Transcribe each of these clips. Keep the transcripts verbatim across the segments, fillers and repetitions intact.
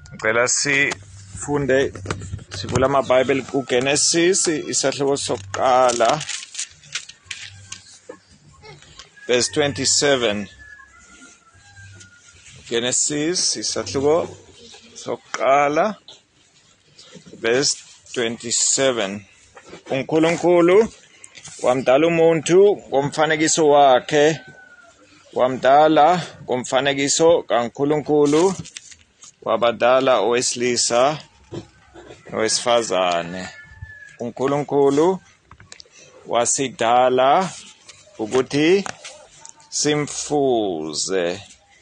Ngicela sifunde sivula amaBhayibheli kuGenesis isahluko sokuqala verse twenty-seven. Genesis isahluko sokuqala verse twenty-seven. uNkulunkulu wamdala umuntu ngomfanekiso wakhe, wamdala ngomfanekiso kaNkulunkulu, wabadala owesilisa nowesifazane. uNkulunkulu wasidala ukuthi simfuze,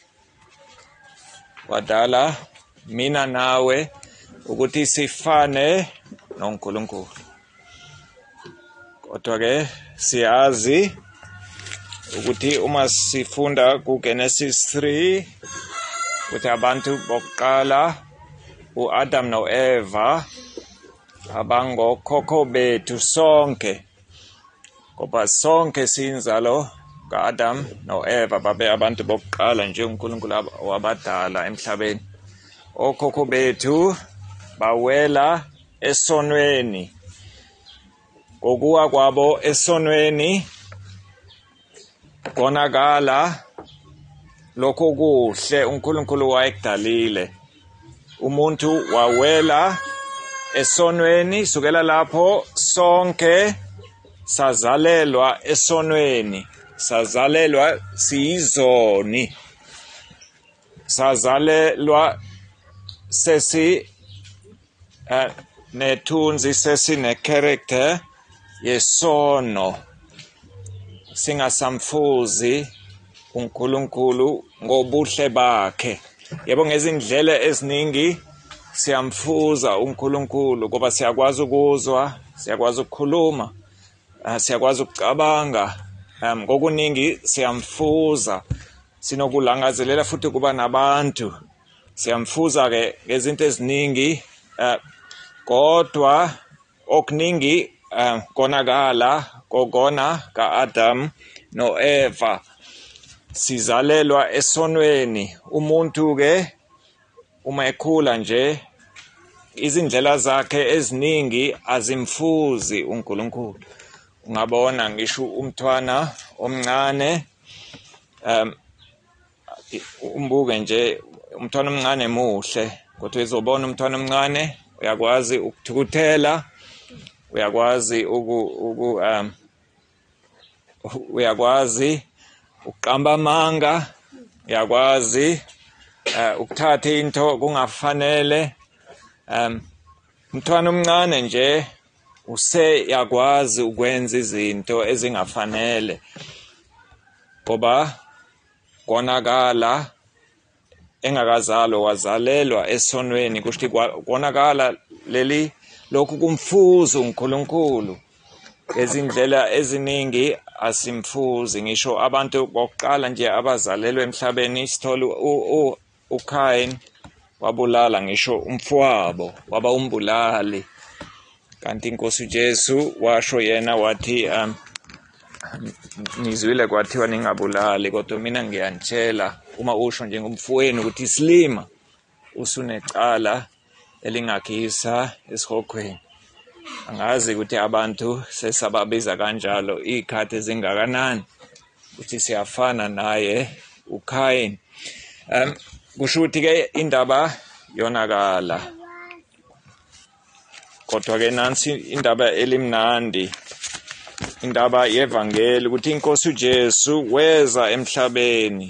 wadala mina nawe ukuthi sifane noNkulunkulu. Kodwa ke siyazi ukuthi uma sifunda kuGenesis three ukuthi abantu bokuqala uAdam noEva abangokhokho bethu sonke, ngoba sonke siyinzalo kaAdam noEva, babe abantu bokuqala nje uNkulunkulu wabadala emhlabeni. Okhokho bethu bawela esonweni, ngokuwa kwabo esonweni konakala lokho kuhle uNkulunkulu wayekudalile. Umuntu wawela esonweni, sukela lapho sonke sazalelwa esonweni, sazalelwa siyizoni, sazalelwa sesi uh, nethunzi, sesi ne-character yesono, singasamfuzi uNkulunkulu ngobuhle bakhe. Yebo, ngezindlela eziningi siyamfuza uNkulunkulu ngoba siyakwazi ukuzwa, siyakwazi ukukhuluma, uh, siyakwazi ukucabanga, um, ngokuningi siyamfuza, sinokulangazelela futhi kuba nabantu, siyamfuza ke ngezinto eziningi, uh, kodwa okuningi uh, konakala kokona kaAdam noEva, sizalelwa esonweni. Umuntu ke uma ekhula nje izindlela zakhe eziningi azimfuzi uNkulunkulu. Ungabona ngisho umntwana omncane, um umbuke nje umntwana omncane muhle, kodwa izobona umntwana omncane uyakwazi ukuthukuthela, uyakwazi uku, uku um uyakwazi ukuqamba amanga, uyakwazi uh, ukuthatha into kungafanele. um umntwana omncane nje useyakwazi ukwenza izinto ezingafanele ngoba konakala engakazalwa, wazalelwa esonweni. Kusho konakala leli lokhu kumfuza uNkulunkulu. Ezindlela eziningi asimfuzi. Ngisho abantu bokuqala nje abazalelwe emhlabeni, sithola uKain wabulala ngisho umfowabo, waba umbulali. Kanti iNkosi uJesu washo yena wathi, um nizwile kwathiwa ningabulali, kodwa mina ngiyanitshela uma usho njengomfowenu ukuthi isilima usunecala elingakhisa esihokhweni. Angazi ukuthi abantu sesababiza kanjalo ikhathi ezingakanani ukuthi siyafana naye uKain. Um kusho ukuthi ke indaba yonakala, kodwa ke nansi indaba elimnandi, indaba yevangeli ukuthi iNkosi uJesu weza emhlabeni,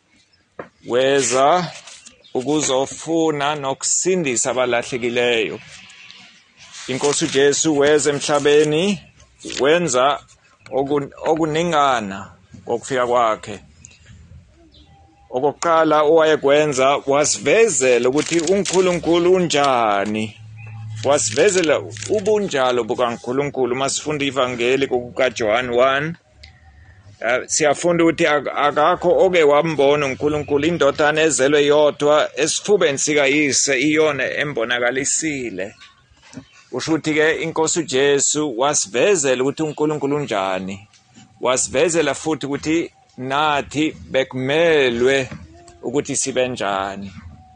weza ukuzofuna nokusindisa abalahlekileyo. iNkosi uJesu weza emhlabeni, wenza okuningana ngokufika kwakhe. Okokuqala owayekwenza wasivezela ukuthi uNkulunkulu unjani, wasivezela ubunjalo bukaNkulunkulu. Masifunda ivangeli kukaJohn one, uh, siyafunda ukuthi akakho oke wambona uNkulunkulu, indodana ezelwe yodwa esifubeni sikayise, iyona embonakalisile. Usho ukuthi ke iNkosi uJesu wasivezela ukuthi uNkulunkulu unjani, wasivezela futhi ukuthi nathi bekumelwe ukuthi sibe njani.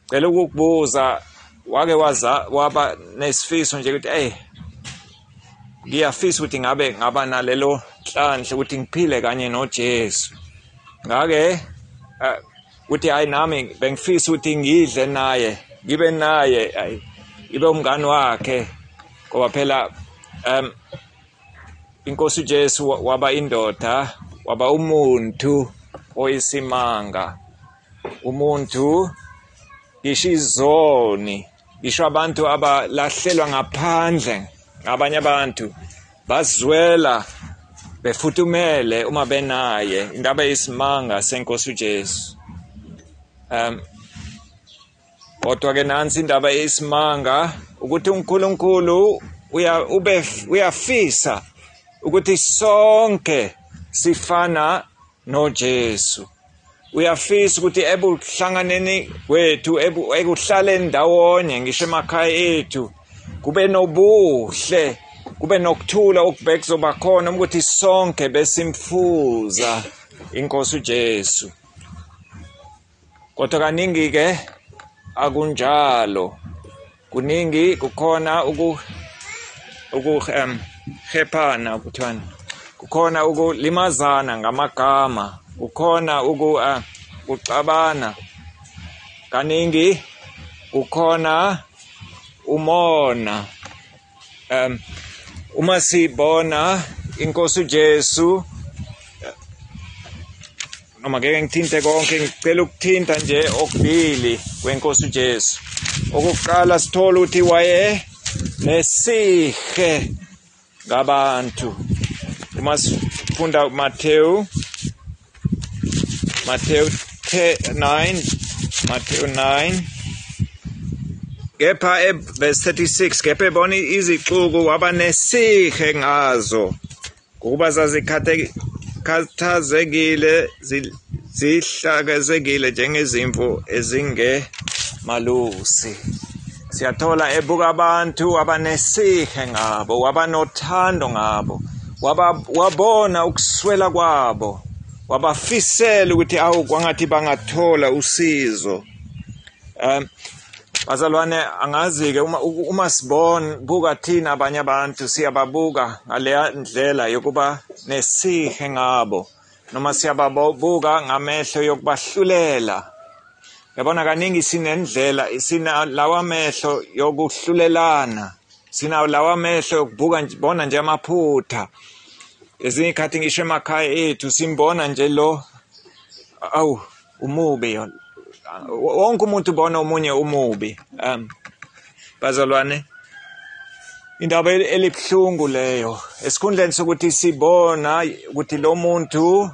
cela ukukubuza wake waza waba nesifiso nje ukuthi hey ngiyafisa ukuthi ngabe ngaba nalelo hlanhla ukuthi ngiphile kanye noJesu ngake uthi hayi nami bengifisa ukuthi ngidle naye ngibe naye ibe umngani wakhe ngoba phela um inkosi uJesu waba indoda waba umuntu oyisimanga umuntu ishizoni isho abantu abalahlelwa ngaphandle abanye abantu bazwela befuthumele uma benaye indaba yesimanga senkosi uJesu um kodwa ke nansi indaba yesimanga ukuthi uNkulunkulu uya ube uyafisa ukuthi sonke sifana noJesu uyafisa ukuthi ebuhlanganeni kwethu ekuhlaleni ndawonye ngisho emakhaya ethu kube nobuhle kube nokuthula okubheka kuzoba khona ukuthi sonke besimfuza inkosi uJesu kodwa kaningi ke akunjalo kuningi kukhona uku uku um hephana kuthwana kukhona ukulimazana ngamagama kukhona uku kucabana kaningi kukhona umona um uma sibona inkosi uJesu noma ngeke ngithinte konke ngicela ukuthinta nje okubili kwenkosi uJesu okuqala sithola ukuthi waye nesihe ngabantu uma sifunda Matthew Matthew nine Matthew nine kepha verse thirty-six kepha bona izixuku waba nesihe ngazo ukuba zazikhathazekile zihlakezekile njengezimvu ezingemalusi siyathola ebuka abantu abanesihe ngabo wabanothando ngabo wabona ukuswela kwabo wabafisela ukuthi awu kwangathi bangathola usizo um bazalwane angazi ke uma uma sibona buka thina abanye abantu siyababuka ngale ndlela yokuba nesihe ngabo noma siyababuka ngamehlo yokubahlulela yabona kaningi sinendlela sina lawa amehlo yokuhlulelana sina lawa amehlo yokubuka bona nje amaphutha ezinye ikhathi ngisho emakhaya ethu simbona nje lo awu umubi wonke umuntu ubona omunye umubi um bazalwane indaba elibhlungu leyo esikhundleni sokuthi sibona ukuthi lo muntu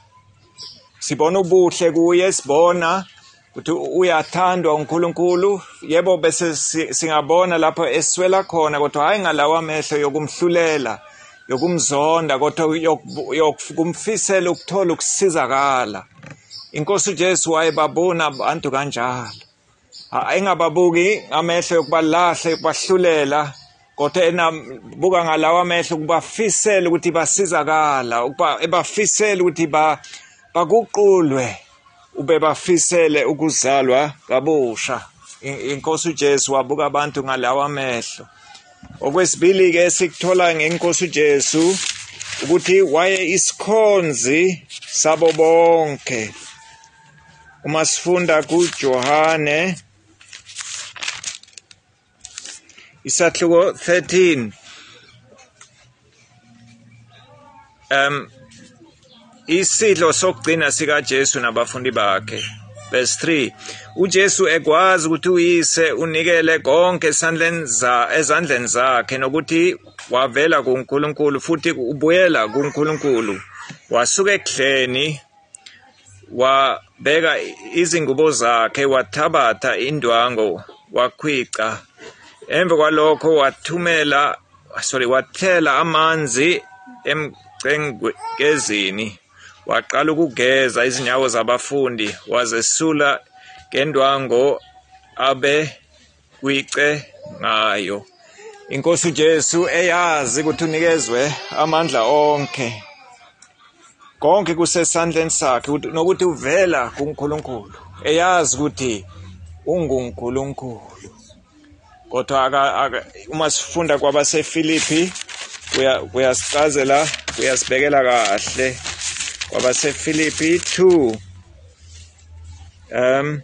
sibona ubuhle kuye sibona ukuthi uyathandwa uNkulunkulu yebo bese singabona lapho eswela khona kodwa hayi ngalawa amehlo yokumhlulela yokumzonda kodwa yokumfisela ukuthola ukusizakala inkosi uJesu wayebabona abantu kanjalo ayingababuki amehlo yokubalahla yokubahlulela kodwa enabuka ngalawa amehlo kubafisela ukuthi basizakala ukuba ebafisela ukuthi ba baguqulwe ube bafisele ukuzalwa kabusha inkosi uJesu wabuka abantu ngalawa amehlo okwesibili ke sikuthola ngenkosi uJesu ukuthi waye isikhonzi sabo bonke uma sifunda kuJohane isahluko thirteen um isidlo sokugcina sika Jesu nabafundi bakhe verse three uJesu ekwazi ukuthi uyise unikele konke esandleni za ezandleni zakhe nokuthi wavela kuNkulunkulu futhi ubuyela kuNkulunkulu wasuka ekudleni wabeka izingubo zakhe wathabatha indwango wakhwica emva kwalokho wathumela sorry wathela amanzi emcengezini waqala ukugeza izinyawo zabafundi wazesula ngendwango abe kwice ngayo inkosi uJesu eyazi ukuthi unikezwe amandla onke konke kusesandleni sakhe nokuthi uvela kuNkulunkulu eyazi ukuthi unguNkulunkulu. Kodwa uma sifunda kwabaseFilipi kuyasichazela kuyasibekela kahle kwabaseFilipi two um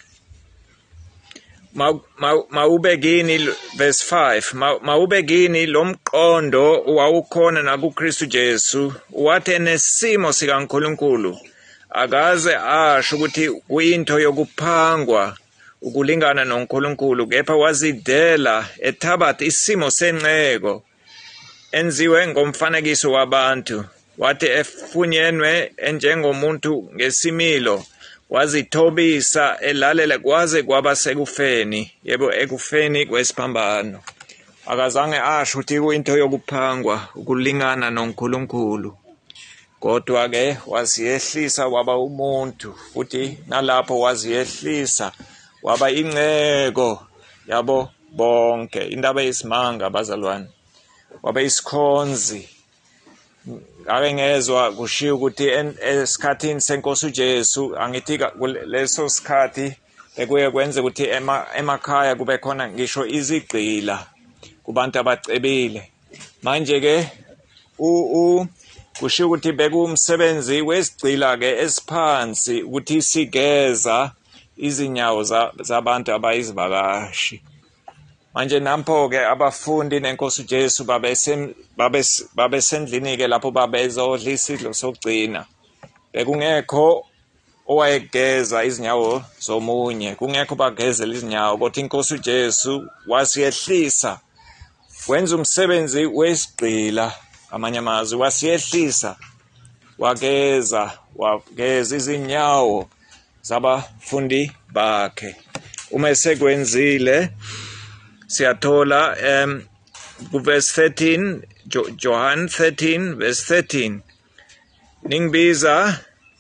mawube kini verse five mawube kini lomqondo wawukhona nakuKristu Jesu wathi nesimo sikaNkulunkulu akaze asho ukuthi kuyinto yokuphangwa ukulingana noNkulunkulu kepha wazidela ethabatha isimo senqeko enziwe ngomfanekiso wabantu wathi efunyenwe enjengomuntu ngesimilo wazithobisa elalela kwaze kwaba sekufeni yebo ekufeni kwesiphambano akazange asho ukuthi kuyinto yokuphangwa ukulingana noNkulunkulu kodwa ke waziyehlisa waba umuntu futhi nalapho waziyehlisa waba inqeko yabo bonke indaba yesimanga bazalwane waba isikhonzi ake ngezwe kushiya ukuthi esikhathini senkosi uJesu angithi leso sikhathi bekuye kwenze ukuthi emakhaya kube khona ngisho izigqila kubantu abacebile manje ke u kushiya ukuthi bekumsebenzi wesigqila ke esiphansi ukuthi sigeza izinyawo zabantu abayizivakashi manje nampo ke abafundi nenkosi uJesu babesendlini ke lapho babezodla isidlo sokugcina bekungekho owayegeza izinyawo zomunye kungekho bagezela izinyawo kodwa inkosi uJesu wasiyehlisa wenza umsebenzi wesigqila amanye amazwi wasiyehlisa wageza wageza izinyawo zabafundi bakhe uma esekwenzile siyathola um verse thirteen John thirteen verse thirteen ningibiza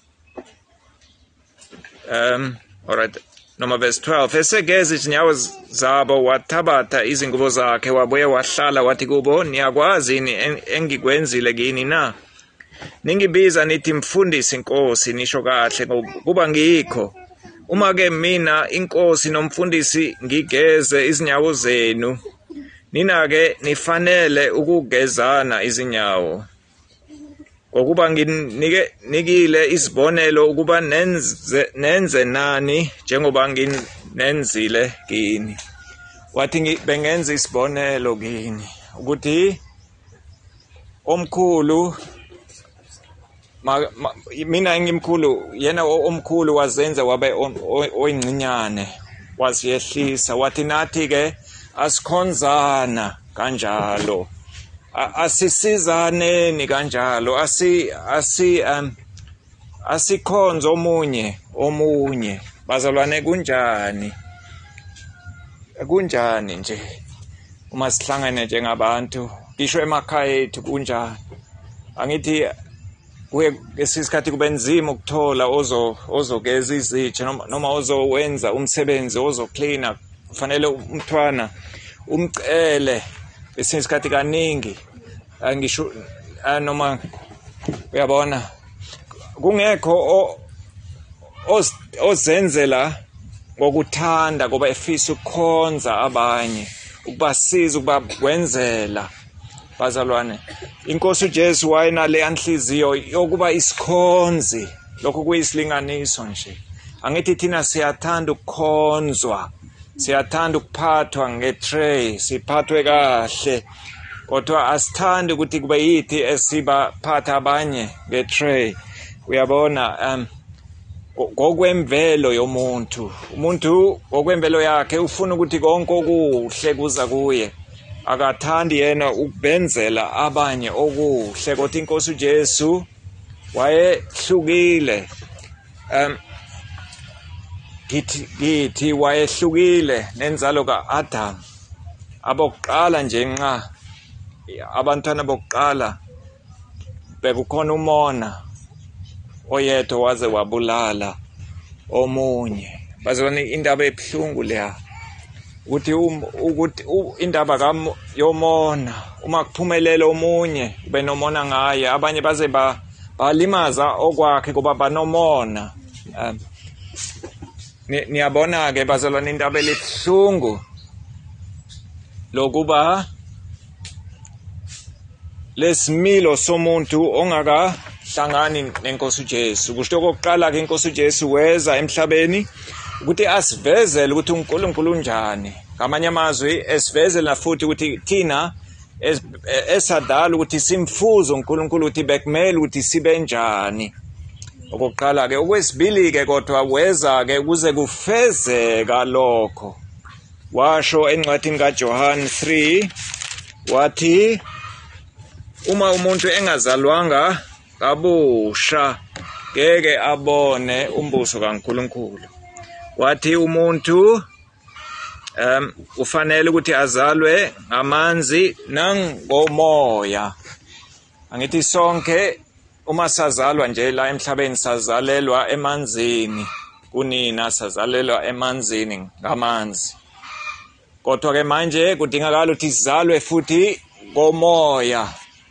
um alright noma verse twelve esegeza izinyawo zabo wathabatha izingubo zakhe wabuye wahlala wathi kubo niyakwazi engikwenzile kini na ningibiza nithi mfundisi inkosi nisho kahle kuba ngikho uma ke mina inkosi nomfundisi ngigeze izinyawo zenu nina ke nifanele ukugezana izinyawo ngokuba nginike nikile isibonelo ukuba nenze nenze nani njengoba nginenzile kini wathi bengenza isibonelo kini ukuthi omkhulu Ma, ma, mina ngimkhulu yena omkhulu wazenza wabe oyingcinyane waziyehlisa wathi nathi ke asikhonzana kanjalo asisizaneni kanjalo asi asi um asikhonza omunye omunye bazalwane kunjani kunjani nje uma sihlangane njengabantu ngisho emakhaya ethu kunjani angithi kuye esikhathi kube nzima ukuthola ozo ozogeza izitshe noma noma ozowenza umsebenzi ozocleaner kufanele umthwana umcele esikhathi kaningi angisho noma uyabona kungekho ozenzela ngokuthanda ngoba efisa ukukhonza abanye ukubasiza ukubakwenzela bazalwane inkosi uJesu wayenale anhliziyo yokuba isikhonzi lokho kuyisilinganiso nje angithi thina siyathanda ukukhonzwa siyathanda ukuphathwa ngetray siphathwe kahle kodwa asithandi ukuthi kube yithi esibaphatha abanye ngetray uyabona um ngokwemvelo yomuntu umuntu ngokwemvelo yakhe ufuna ukuthi konke okuhle kuza kuye akathandi yena ukubenzela abanye okuhle kodwa inkosi uJesu wayehlukile um githi githi wayehlukile nenzalo kaAdam abokuqala nje nqa abantwana bokuqala bekukhona umona oyedwa waze wabulala omunye bazona indaba ebhlungu leya ukuthi ukuthi indaba ka yomona uma kuphumelela omunye ube nomona ngaye abanye baze ba balimaza okwakhe kuba banomona um, niyabona ke bazalwane indaba elibuhlungu lokuba lesimilo somuntu ongakahlangani nenkosi uJesu. Kusho okokuqala ke inkosi uJesu weza emhlabeni ukuthi asivezele ukuthi uNkulunkulu unjani. Ngamanye amazwi esivezele futhi ukuthi thina esadala ukuthi simfuze uNkulunkulu ukuthi bekumele ukuthi sibe njani. Okokuqala ke okwesibili ke kodwa weza ke kuze kufezeka lokho. Washo encwadini kaJohane three wathi uma umuntu engazalwanga kabusha ngeke abone umbuso kaNkulunkulu. Wathi umuntu um ufanele ukuthi azalwe ngamanzi nangomoya. Angithi sonke uma sazalwa nje la emhlabeni sazalelwa emanzini, kunina sazalelwa emanzini ngamanzi. Kodwa ke manje kudingakala ukuthi sizalwe futhi ngomoya.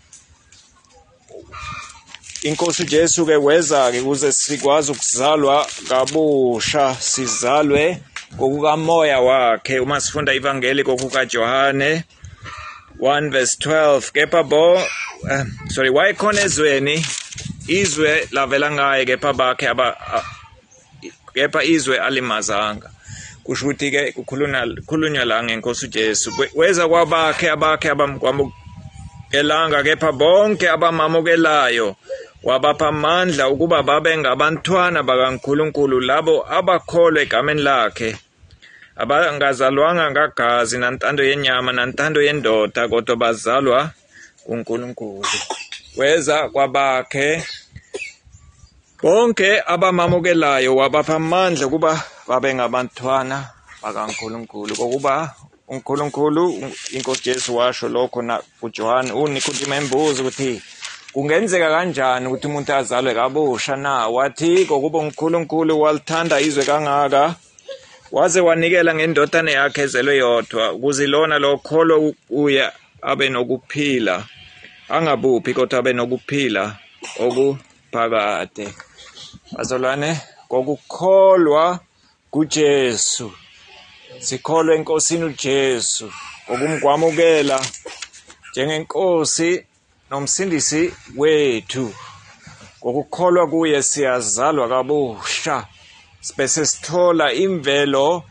Inkosi uJesu ke weza ke ukuze sikwazi ukuzalwa kabusha, sizalwe ngokukamoya wakhe. Uma sifunda ivangeli kokukaJohane one verse twelve, kepha bo uh, sorry wayekhona ezweni izwe lavela ngaye kepha bakhe aba uh, kepha izwe alimazanga. Kusho ukuthi ke kukhulunywa la ngenkosi uJesu. Weza kwabakhe abakhe abamkwamukelanga kepha bonke abamamukelayo wabapha amandla ukuba babe ngabantwana bakaNkulunkulu, labo abakholwa egameni lakhe, abangazalwanga ngagazi nantando yenyama nantando yendoda, kodwa bazalwa kuNkulunkulu. Weza kwabakhe bonke abamamukelayo wabapha amandla ukuba babe ngabantwana bakaNkulunkulu. Kokuba uNkulunkulu, inkosi Jesu washo lokho na kuJohane uNikodimo embuza ukuthi kungenzeka kanjani ukuthi umuntu azalwe kabusha na? Wathi kokuba uNkulunkulu walithanda izwe kangaka waze wanikela ngendodana yakhe ezelwe yodwa, ukuze lona lokholwa uya abe nokuphila, angabuphi kodwa abe nokuphila okuphakade. Bazalwane, kokukholwa kuJesu sikholwe enkosini uJesu, okumkwamukela njengenkosi nomsindisi wethu. Ngokukholwa kuye siyazalwa kabusha, bese sithola imvelo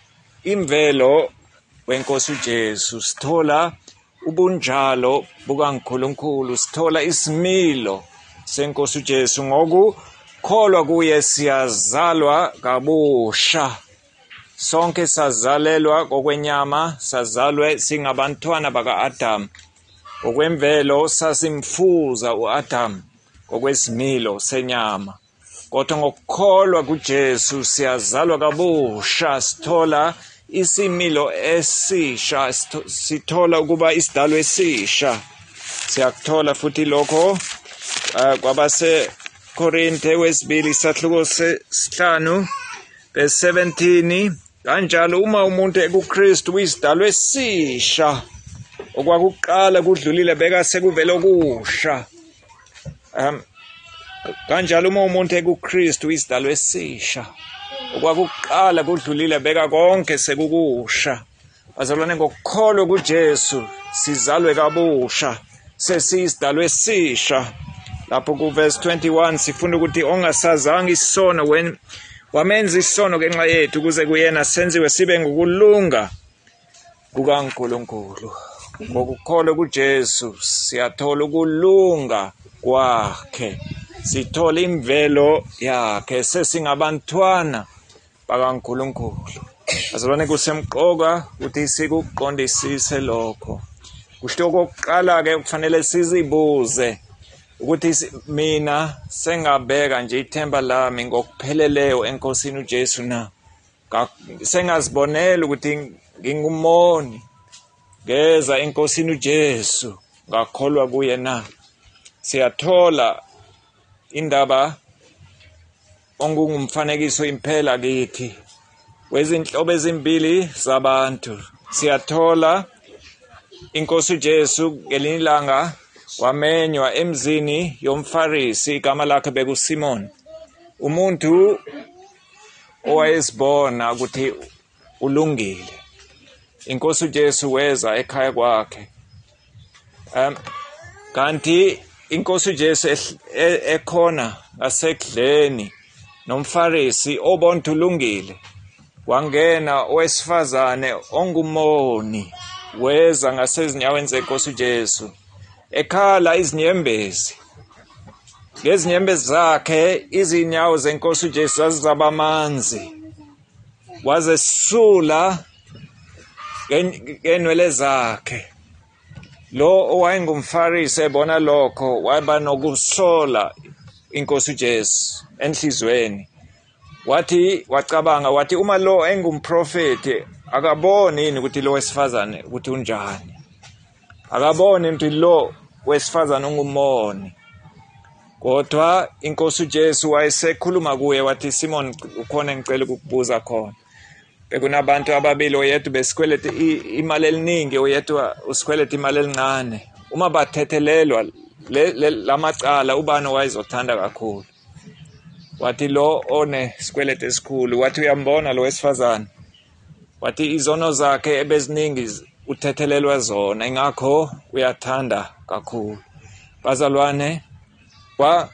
imvelo wenkosi uJesu, sithola ubunjalo bukaNkulunkulu, sithola isimilo senkosi uJesu. Ngokukholwa kuye siyazalwa kabusha. Sonke sazalelwa kokwenyama, sazalwe singabantwana baka-Adam. Ngokwemvelo sasimfuza u-Adam ngokwesimilo senyama. Kodwa ngokukholwa kuJesu siyazalwa kabusha, sithola isimilo esisha, sithola ukuba isidalo esisha. Siyakuthola futhi lokho uh, kwabase Korinte wesibili isahluko sesihlanu verse seventeen. Kanjalo uma umuntu ekuKristu uyisidalo esisha, okwakuqala kudlulile beka sekuvela okusha. Um, kanjalo uma umuntu ekuKristu isidalo esisha, okwakuqala kudlulile beka konke sekukusha. Bazalwane, ngokukholwa kuJesu sizalwe kabusha, sesiyisidalo esisha. Lapho ku verse twenty-one sifunda ukuthi ongasazanga isono wamenza isono ngenxa yethu, ukuze kuyena senziwe sibe ngokulunga kukaNkulunkulu. Ngokukholwa kuJesu siyathola ukulunga kwakhe, sithola imvelo yakhe, sesingabantwana bakaNkulunkulu. Bazalwane, kusemqoka ukuthi sikuqondisise lokho. Kusho okokuqala ke kufanele sizibuze ukuthi mina sengabeka nje ithemba lami ngokupheleleyo enkosini uJesu na? Sengazibonela ukuthi ngingumoni, ngeza enkosini uJesu ngakholwa kuye na? Siyathola indaba ongumfanekiso impela kithi wezinhlobo ezimbili zabantu. Siyathola inkosi uJesu ngelinye ilanga wamenywa emzini yomFarisi, igama lakhe bekuSimon. Umuntu owayesibona ukuthi ulungile. Inkosi uJesu weza ekhaya kwakhe. Um kanti inkosi uJesu ekhona ngasekudleni nomfarisi obona ulungile. Wangena owesifazane ongumoni weza ngasezinyaweni zenkosi uJesu ekhala izinyembezi. Ngezinyembezi zakhe izinyawo zenkosi uJesu zazizabamanzi. Wazesula ngenwele zakhe. Lo owayengumfarisi ebona lokho waba nokusola inkosi uJesu enhlizweni. Wathi wacabanga wathi uma lo engumprofeti akaboni yini ukuthi lo wesifazane ukuthi unjani. Akaboni ukuthi lo wesifazane ungumoni. Kodwa inkosi uJesu wayesekhuluma kuye wathi Simon ukhona ngicela ukukubuza khona. Bekunabantu ababili oyedwa besikweleta imali eliningi oyedwa usikweleta imali elincane. Uma bathethelelwa lamacala ubani wayezothanda kakhulu. Wathi lo one sikweleta esikhulu wathi uyambona lo wesifazane. Wathi izono zakhe ebeziningi uthethelelwa zona ingakho uyathanda kakhulu. Bazalwane wa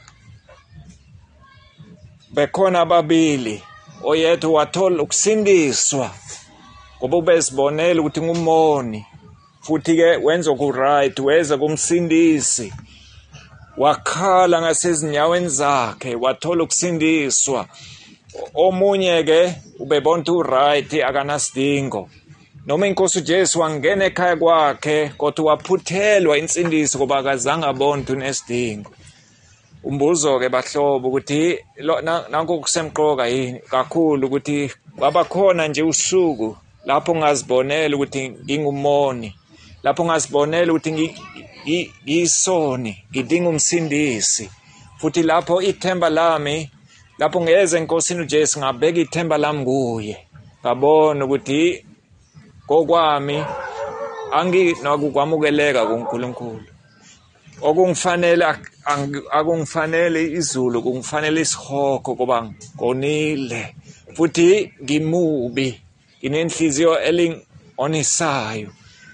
bekhona ababili oyedwa wathola ukusindiswa ngoba ubezibonela ukuthi ngumoni futhi ke wenza okuright weza kumsindisi wakhala ngasezinyaweni zakhe wathola ukusindiswa. Omunye ke ubebona uright akanasidingo noma inkosi uJesu wangena ekhaya kwakhe kodwa waphuthelwa insindiso ngoba akazange abone ukuthi unesidingo. Umbuzo ke bahlobo ukuthi nanku kusemqoka yini kakhulu ukuthi babakhona nje usuku lapho ungazibonela ukuthi ngingumoni, lapho ungazibonela ukuthi ngisoni, ngidinga umsindisi, futhi lapho ithemba lami lapho ngeze enkosini uJesu ngabeka ithemba lami kuye. Ngabona ukuthi kokwami anginakukwamukeleka kuNkulunkulu. Okungifanele akungifanele izulu kungifanele isihogo ngoba ngonile futhi ngimubi nginenhliziyo elingonisayo.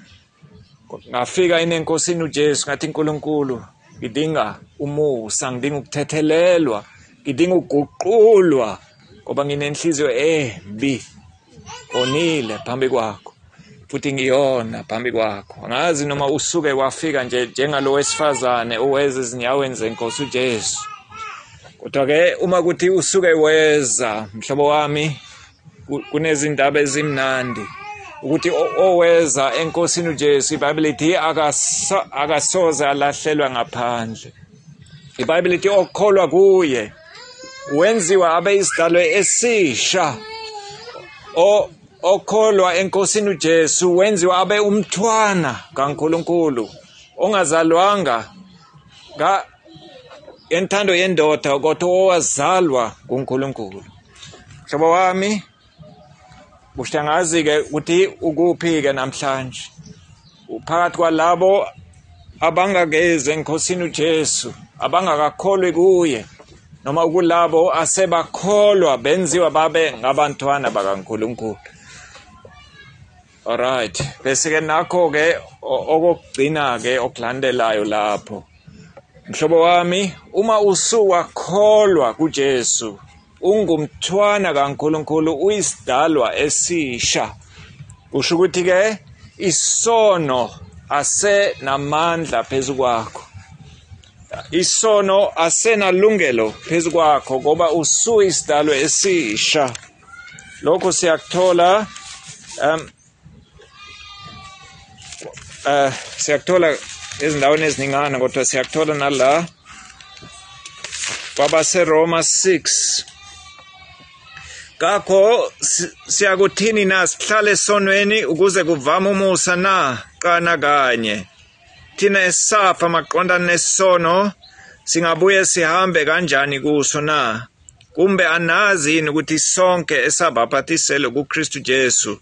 Ngafika inenkosini uJesu ngathi uNkulunkulu ngidinga umusa, ngidinga ukuthethelelwa, ngidinga ukuguqulwa ngoba nginenhliziyo embi onile phambi kwakho futhi ngiyona phambi kwakho. Angazi noma usuke wafika nje njengalo wesifazane oweza ezinyaweni zenkosi uJesu. Kodwa ke uma kuthi usuke weza mhlobo wami kunezindaba ezimnandi ukuthi oweza enkosini uJesu iBhayibheli lithi akasoze alahlelwa ngaphandle. iBhayibheli lithi okholwa kuye wenziwa abe isidalwa esisha. O okholwa enkosini uJesu wenziwa abe umthwana kaNkulunkulu ongazalwanga nga entando yendoda kodwa owazalwa nguNkulunkulu. Mhlobo wami ushangazi ke ukuthi ukuphi ke namhlanje uphakathi kwalabo abangageze enkosini uJesu abangakakholwi kuye noma kulabo asebakholwa benziwa babe ngabantwana bakaNkulunkulu. Alright, bese ke nakho ke okugcina ke okulandelayo lapho. Mhlobo wami uma usuwakholwa kuJesu ungumthwana kaNkulunkulu uyisidalwa esisha. Kusho ukuthi ke isono ase namandla phezu kwakho. Isono asenalungelo phezu kwakho ngoba usuyisidalwa esisha. Lokho siyakuthola um uh siyakuthola ezindaweni eziningana kodwa siyakuthola nala kwabase Roma six. Kakho siyakuthini na sihlale esonweni ukuze kuvame umusa na qana kanye. Thina esafa maqondana nesono singabuye sihambe kanjani kuso na? Kumbe anazi yini ukuthi sonke esabaphathiselwe kuKristu Jesu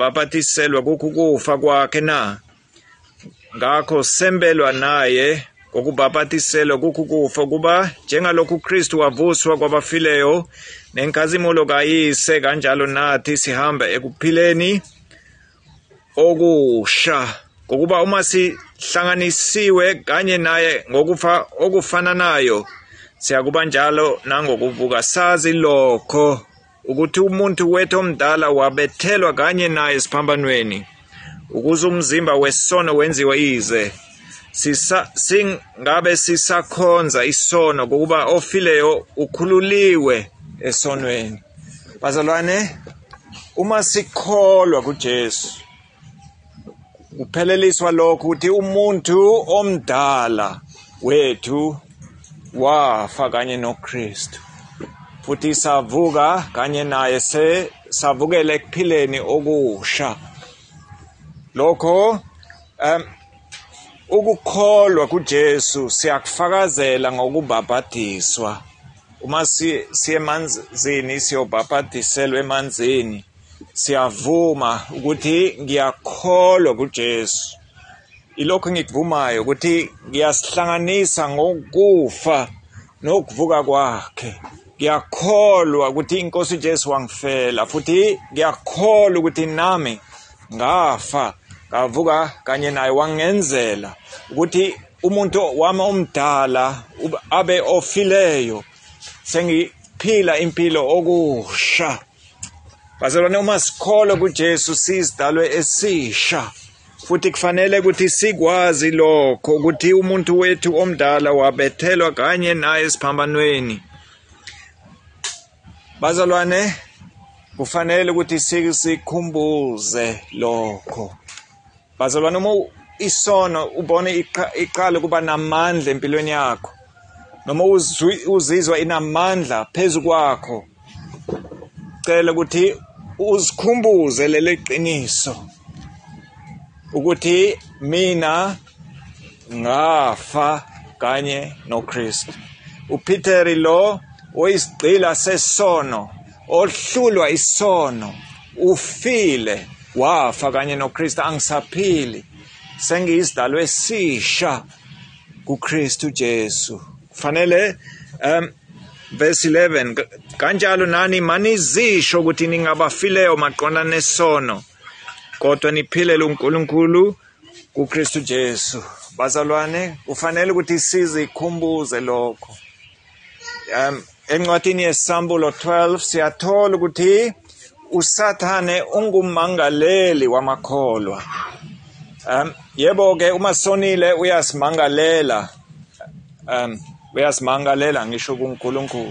sabaphathiselwa kukufa kwakhe na? Ngakho sembelwa naye ngokubhabhatiselwa kukho kufa kuba njengalokhu uKristu wavuswa kwabafileyo nenkazimulo kayise kanjalo nathi sihamba ekuphileni okusha ngokuba uma sihlanganisiwe kanye naye ngokufa okufananayo siyakuba njalo nangokuvuka sazi lokho ukuthi umuntu wethu omdala wabethelwa kanye naye esiphambanweni ukuze umzimba wesono wenziwe ize sisa singabe sisakhonza isono ngokuba ofileyo ukhululiwe esonweni. Bazalwane, uma sikholwa kuJesu kupheleliswa lokho ukuthi umuntu omdala wethu wafa kanye noKristu futhi savuka kanye naye se savukela ekuphileni okusha. Lokho um ukukholwa kuJesu siyakufakazela ngokubhabhadiswa. Uma siye emanzini siyobhabhadiselwa emanzini siyavuma ukuthi ngiyakholwa kuJesu. Ilokho ngikuvumayo ukuthi ngiyasihlanganisa ngokufa nokuvuka kwakhe. Ngiyakholwa ukuthi inkosi uJesu wangifela futhi ngiyakholwa ukuthi nami ngafa ngavuka kanye naye wangenzela ukuthi umuntu wami omdala abe ofileyo sengiphila impilo okusha. Bazalwane, uma sikholwa kuJesu sisidalwe esisha futhi kufanele ukuthi sikwazi lokho ukuthi umuntu wethu omdala wabethelwa kanye naye esiphambanweni. Bazalwane, kufanele ukuthi sikhumbuze lokho. Bazalwane, uma isono ubone iqala kuba namandla empilweni yakho noma uzizwa inamandla phezu kwakho, cela ukuthi uzikhumbuze leli qiniso ukuthi mina ngafa kanye noKristu. uPeter lo oyisigqila sesono, ohlulwa isono, ufile wafa kanye noKristu. Angisaphili, sengiyisidalwa esisha kuKristu Jesu. Kufanele um verse eleven, kanjalo nani manizisho ukuthi ningabafileyo maqondana nesono kodwa niphilele uNkulunkulu kuKristu Jesu. Bazalwane, kufanele ukuthi sizikhumbuze lokho. Um encwadini yeSambulo twelve siyathola ukuthi uSathane ungumangaleli wamakholwa. Um yebo ke uma sonile uyasimangalela, um uyasimangalela ngisho kuNkulunkulu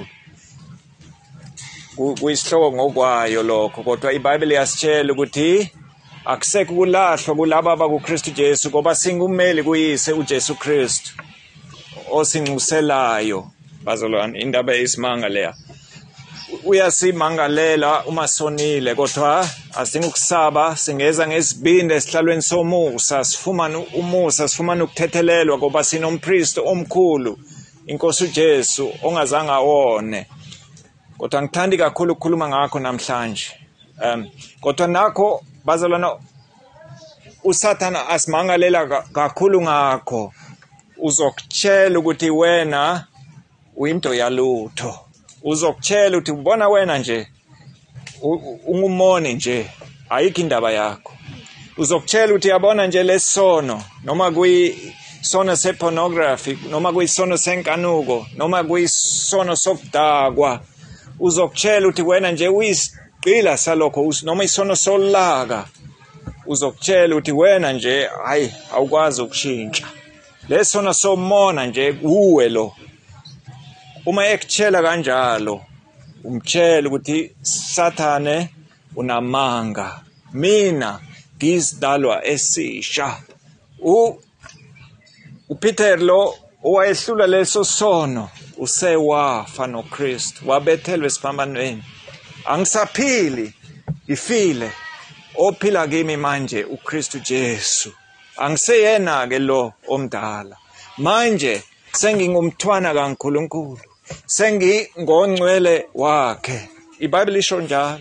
kuyisihloko ngokwayo lokho, kodwa iBhayibheli yasitshela ukuthi akusekho kulahlwa kulabo abakuKristu Jesu ngoba singumeli kuyise uJesu Kristu osinxuselayo. Bazalwane, indaba eyisimanga leya. Uyasimangalela uma sonile kodwa asidinga ukusaba, singeza ngesibindi esihlalweni somusa, sifumana umusa, sifumana ukuthethelelwa ngoba sinompriest omkhulu, inkosi uJesu ongazange awone. Kodwa ngithandi kakhulu ukukhuluma ngakho namhlanje. Um kodwa nakho bazalwane, uSathana asimangalela kakhulu ngakho, uzokutshela ukuthi wena uyinto yalutho. Uzokutshela ukuthi ubona wena nje ungumoni nje, ayikho indaba yakho. Uzokutshela ukuthi yabona nje lesono, noma kuyisono sepornography, noma kuyisono senkanuko, noma kuyisono sokudakwa. Uzokutshela ukuthi wena nje uyisigqila salokho, noma isono solaka. Uzokutshela ukuthi wena nje hayi awukwazi ukushintsha. Lesono somona nje kuwe lo. Uma ekutshela kanjalo, umtshela ukuthi Sathane unamanga, mina ngiyisidalwa esisha. U uPeter lo owayehlula leso sono usewafa noKristu, wabethelwa esiphambanweni. Angisaphili, ngifile, ophila kimi manje uKristu Jesu. Angiseyena ke lo omdala, manje sengingumthwana kaNkulunkulu, sengingongcwele wakhe. iBhayibheli isho njalo.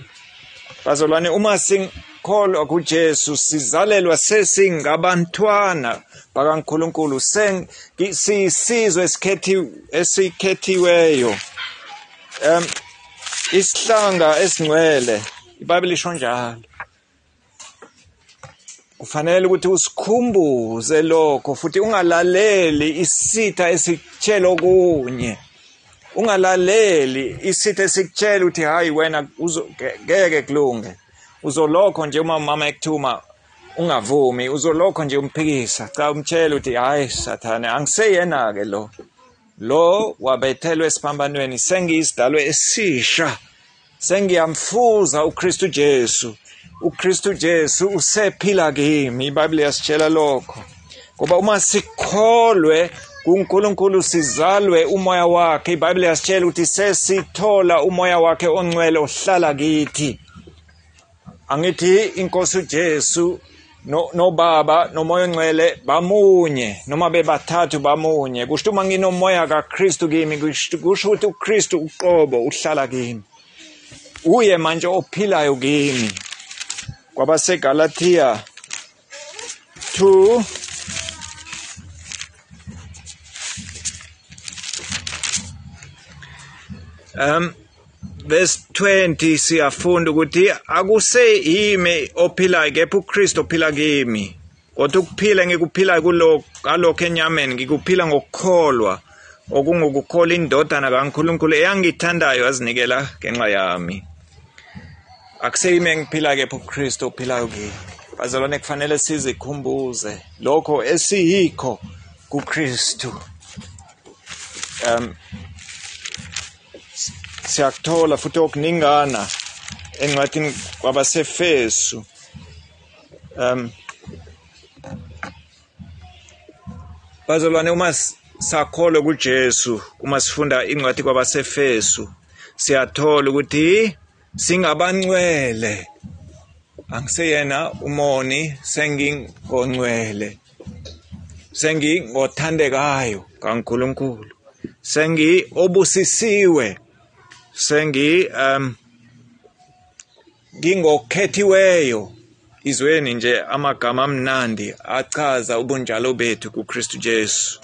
Bazalwane, uma sikholwa kuJesu sizalelwa sesingabantwana bakaNkulunkulu sisizwe esikhethiwe esikhethiweyo um isihlanga esingcwele iBhayibheli lisho njalo. Kufanele ukuthi usikhumbuze lokho futhi ungalaleli isitha esikutshela okunye. Ungalaleli isitha esikutshela ukuthi hayi wena ngeke kulunge. Uzolokho nje uma mama ekuthuma ungavumi, uzolokho nje umphikisa. Cha umtshela ukuthi hayi Sathane angiseyena ke lo. Lo wabethelwe esiphambanweni sengiyisidalwe esisha. Sengiyamfuza uKristu Jesu. uKristu Jesu usephila kimi. iBhayibheli yasitshela lokho. Ngoba uma sikholwe kuNkulunkulu sizalwe umoya wakhe, iBhayibheli yasitshela ukuthi sesithola umoya wakhe ongcwele ohlala kithi. Angithi inkosi uJesu no no baba nomoya ongcwele bamunye noma bebathathu bamunye. Kusho uma nginomoya kaKristu kimi kusho ukuthi uKristu uqobo uhlala kimi. Uye manje ophilayo kimi. KwabaseGalatia two um verse twenty siyafunda ukuthi akuseyimi ophilayo kepha uKristu ophila kimi. Kodwa ukuphila ngikuphila kulo kalokho enyameni ngikuphila ngokukholwa okungukukhola indodana kaNkulunkulu eyangithandayo yazinikela ngenxa yami. Akuseyimi engiphila kepha uKristu ophilayo kimi. Bazalwane kufanele sizikhumbuze lokho esiyikho kuKristu. Um siyakuthola futhi okuningana encwadini kwabaseFesu. Um Bazalwane uma sakholwa kuJesu, uma sifunda incwadi kwabaseFesu, siyathola ukuthi singabangcwele. Angiseyena umoni, sengingongcwele. Sengingothandekayo kaNkulunkulu. Sengi obusisiwe. Sengi um ngingokhethiweyo. Izweni nje amagama amnandi achaza ubunjalo bethu kuKristu Jesu.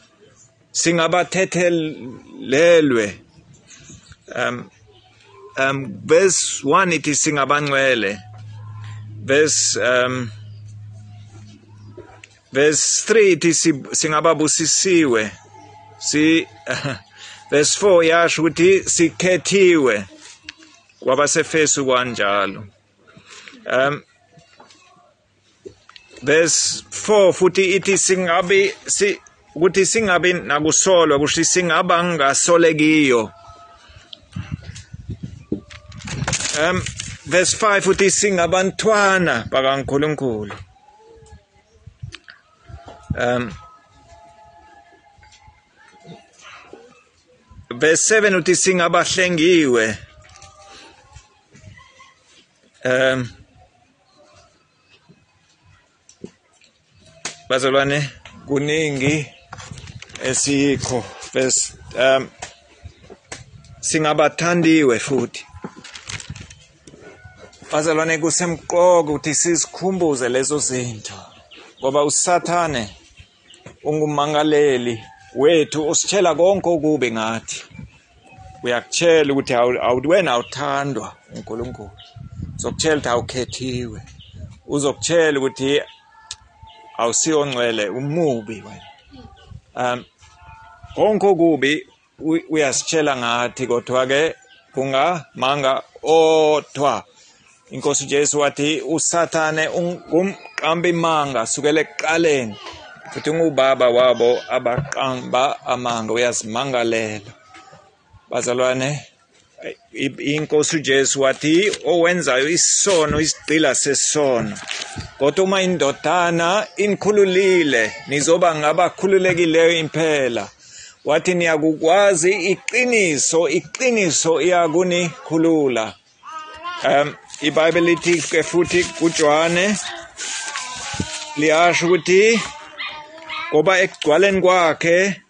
Singabathethelelwe. Um um verse one ithi singabangcwele. Verse um verse three ithi singababusisiwe. Si uh, verse four yasho ukuthi sikhethiwe. KwabaseFesu kanjalo. Um verse four futhi ithi singabi si ukuthi singabi nakusolwa kusho singaba ngasolekiyo. Um verse five futhi singabantwana bakaNkulunkulu. Um verse seven uthi singabahlengiwe. Um Bazalwane kuningi esikho. Verse um singabathandiwe futhi. Bazalwane kusemqoka ukuthi sizikhumbuze lezo zinto. Ngoba uSathane ungumangaleli wethu ositshela konke okubi ngathi. Uyakutshela ukuthi awuwena awuthandwa uNkulunkulu. Uzokutshela ukuthi awukhethiwe. Uzokutshela ukuthi awusiyongcwele umubi wena. Um konke okubi uyasitshela ngathi kodwa ke kungamanga odwa. Inkosi Jesu wathi uSathane ungumqambi manga sukela ekuqaleni futhi ungubaba wabo abaqamba amanga uyazimangalela. Bazalwane inkosi Jesu wathi owenzayo isono isigqila sesono. Kodwa uma indodana inkhululile nizoba ngabakhululekileyo impela. Wathi niyakukwazi iqiniso iqiniso iyakunikhulula. Um iBhayibheli lithi ke futhi kuJohane liyasho ukuthi ngoba ekugcwaleni kwakhe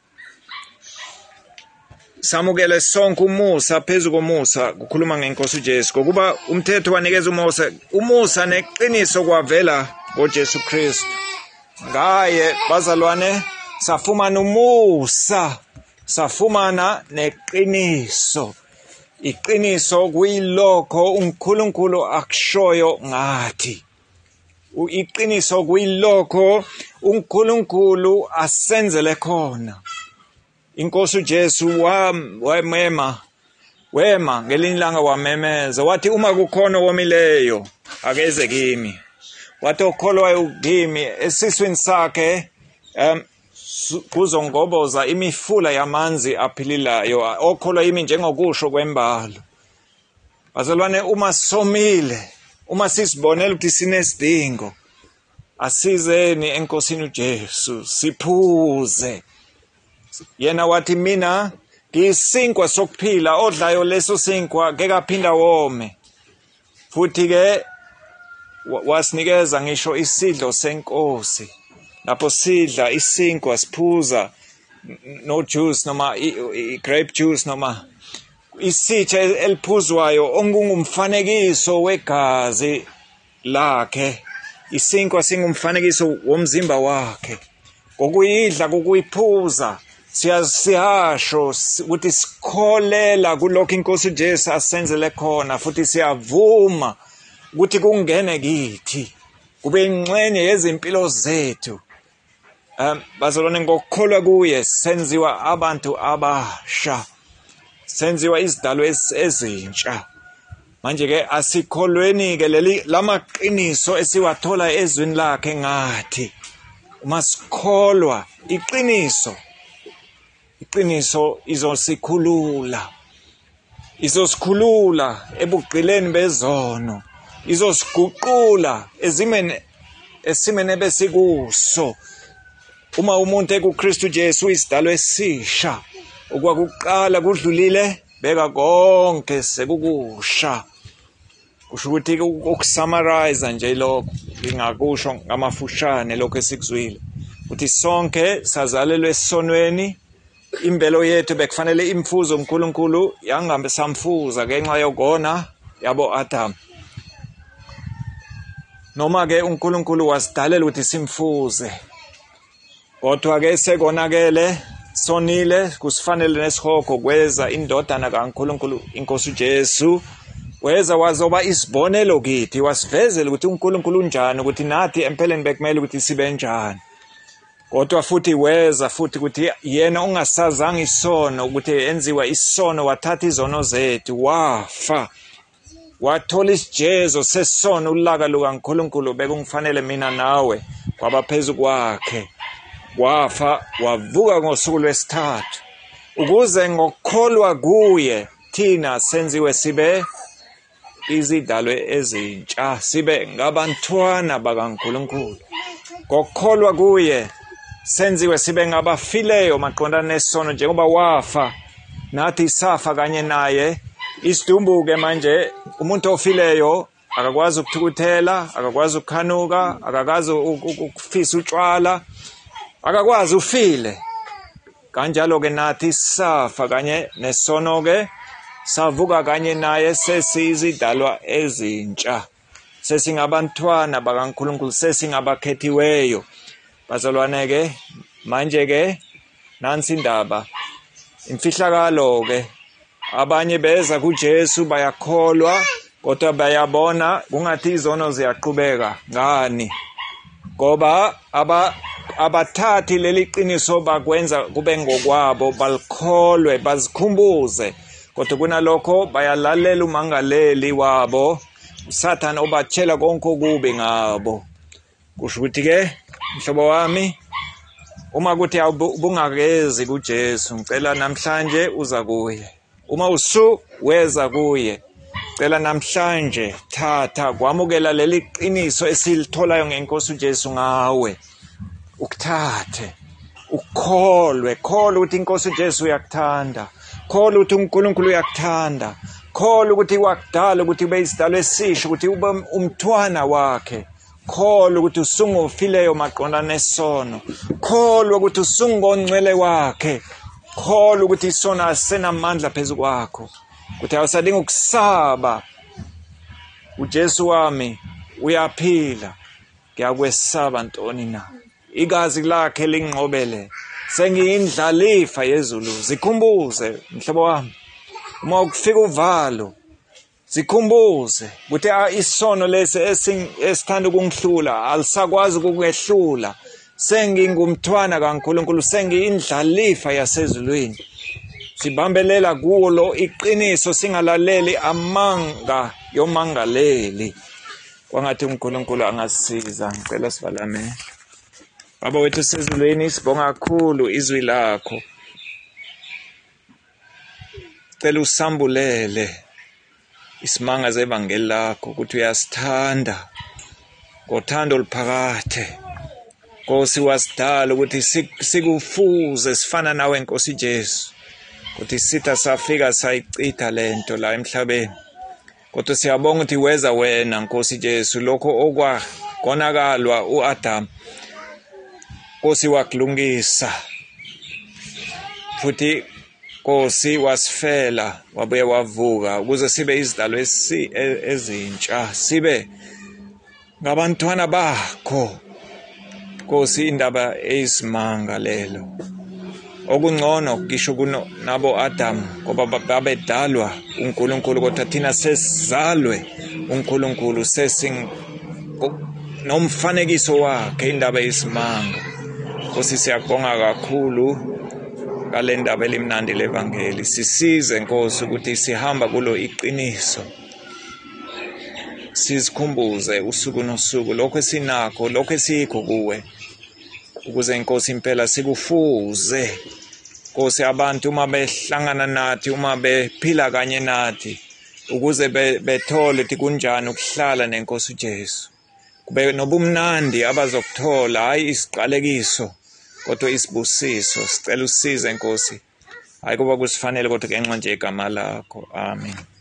samukele sonke umusa phezu komusa. Kukhuluma ngenkosi uJesu ngokuba umthetho wanikeza umusa umusa neqiniso kwavela ngoJesu Kristu. ngaye bazalwane safumana umusa, safumana neqiniso. Iqiniso kuyilokho uNkulunkulu akushoyo ngathi. Iqiniso kuyilokho uNkulunkulu asenzele khona. Inkosi uJesu wamema wema ngelinye ilanga wamemeza wathi uma kukhona omileyo akeze kimi. Wathi okholwayo kimi esiswini sakhe um kuzongoboza imifula yamanzi aphililayo. Okholwa yimi njengokusho kwembalo. Bazalwane, uma somile, uma sisibonela ukuthi sinesidingo, asizeni enkosini uJesu siphuze. Yena wathi mina ngiyisinkwa sokuphila, odlayo leso sinkwa ngeke aphinda wome. Futhi ke wasinikeza ngisho isidlo senkosi. Lapho sidla isinkwa siphuza no juice noma i grape juice noma isitsha eliphuzwayo ongungumfanekiso wegazi lakhe. Isinkwa singumfanekiso womzimba wakhe. Ngokuyidla kokuyiphuza siyasihasho ukuthi sikholela kulokho inkosi uJesu asenzele khona, futhi siyavuma ukuthi kungene kithi kube ingxenye yezimpilo zethu. Um bazalwane, ngokukholwa kuye senziwa abantu abasha, senziwa izidalwa ezintsha. Manje ke asikholweni ke leli lamaqiniso esiwathola ezwini lakhe ngathi uma sikholwa iqiniso, iqiniso izosikhulula, izosikhulula ebugqileni bezono, izosiguqula ezimene esimene besikuso. Uma umuntu ekuKristu Jesu uyisidalwa esisha, okwakuqala kudlulile beka konke sekukusha. Kusho ukuthi ukusummarize nje lokho ngingakusho ngamafushane lokho esikuzwile ukuthi sonke sazalelwe esonweni. Impelo yethu bekufanele imfuzo uNkulunkulu yangambe samfuza ngenxa yokona yabo Adam. Noma ke uNkulunkulu wasidalela ukuthi simfuze, kodwa ke sekonakele sonile kusifanele nesihogo kweza indodana kaNkulunkulu inkosi uJesu. Weza wazoba isibonelo kithi, wasivezela ukuthi uNkulunkulu unjani, ukuthi nathi empeleni bekumele ukuthi sibe njani. Kodwa futhi weza futhi ukuthi yena ongasazanga isono, ukuthi enziwa isono, wathatha izono zethu, wafa, wathola isijezo sesono ulaka lukaNkulunkulu bekungifanele mina nawe, kwabaphezu kwakhe. Wafa wavuka ngosuku lwesithathu ukuze ngokukholwa kuye thina senziwe sibe izidalwe ezintsha, sibe ngabantwana bakaNkulunkulu. Ngokukholwa kuye senziwe sibe ngabafileyo maqondana nesono, njengoba wafa nathi safa kanye naye. Isidumbuke manje umuntu ofileyo akakwazi ukuthukuthela, akakwazi ukukhanuka, akakwazi ukufisa utshwala, akakwazi ufile. Kanjalo ke nathi safa kanye nesono ke savuka kanye naye, sesizidalwa ezintsha, sesingabantwana bakaNkulunkulu, sesingabakhethiweyo. Bazalwane ke manje ke nansi indaba, imfihlakalo ke abanye beza kuJesu bayakholwa kodwa bayabona kungathi izono ziyaqhubeka. Ngani? Ngoba aba abathathi leli qiniso bakwenza kube ngokwabo, balikholwe, bazikhumbuze, kodwa kunalokho bayalalela umangaleli wabo uSathane obatshela konke okubi ngabo. Kusho ukuthi ke mhlobo wami, uma kuthi ubungakezi kuJesu, ngicela namhlanje uza kuye. Uma usu weza kuye, ngicela namhlanje thatha kwamukela leli qiniso esilitholayo ngenkosi uJesu ngawe. Ukuthathe, ukholwe, kholwa ukuthi inkosi uJesu uyakuthanda, kholwa ukuthi uNkulunkulu uyakuthanda, kholwa ukuthi wakudala ukuthi ube isidalwa esisha, ukuthi ube umthwana wakhe. Kholwa ukuthi usungofileyo maqondana nesono, kholwa ukuthi usungongcwele wakhe, kholwa ukuthi isono asenamandla phezu kwakho, ukuthi awusadinga ukusaba. uJesu wami uyaphila, ngiyakwesaba ntoni na? igazi lakhe lingqobele. Sengiyindlalifa yezulu. Zikhumbuze mhlobo wami, uma kufika uvalo, zikhumbuze ukuthi isono lesi esithanda ukungihlula alisakwazi ukungehlula. Sengingumthwana kaNkulunkulu, sengiyindlalifa yasezulwini. Sibambelela kuwo lo iqiniso, singalaleli amanga yomangaleli. Kwangathi uNkulunkulu angasisiza. Ngicela sivalame. Baba wethu sezulwini, sibonga kakhulu izwi lakho. Cela usambulele isimanga zevangeli lakho ukuthi uyasithanda ngothando oluphakathe. Nkosi wasidala ukuthi sikufuze sifana nawe Nkosi Jesu, ukuthi sitha safika sayichitha lento la emhlabeni. Kodwa siyabonga ukuthi weza wena Nkosi Jesu lokho okwakonakalwa uAdam, Nkosi wakulungisa, futhi Nkosi wasifela wabuye wavuka ukuze sibe izidalwa ezintsha, sibe ngabantwana bakho. Nkosi, indaba eyisimanga lelo. Okungcono kisho kuno nabo Adam ngoba babedalwa uNkulunkulu, kodwa thina sesizalwe uNkulunkulu, sesing nomfanekiso wakhe, indaba eyisimanga. Nkosi siyabonga kakhulu ngale ndaba elimnandi levangeli. Sisize Nkosi ukuthi sihamba kulo iqiniso, sizikhumbuze usuku nosuku lokho esinakho, lokho esikho kuwe, ukuze Nkosi impela sikufuze. Nkosi, abantu uma behlangana nathi, uma bephila kanye nathi, ukuze bethole ukuthi kunjani ukuhlala neNkosi Jesu, kube nobumnandi abazokuthola, hayi isiqalekiso kodwa isibusiso. Sicela usize Nkosi, hayi kuba kusifanele kodwa ngenxa nje igama lakho. Amen.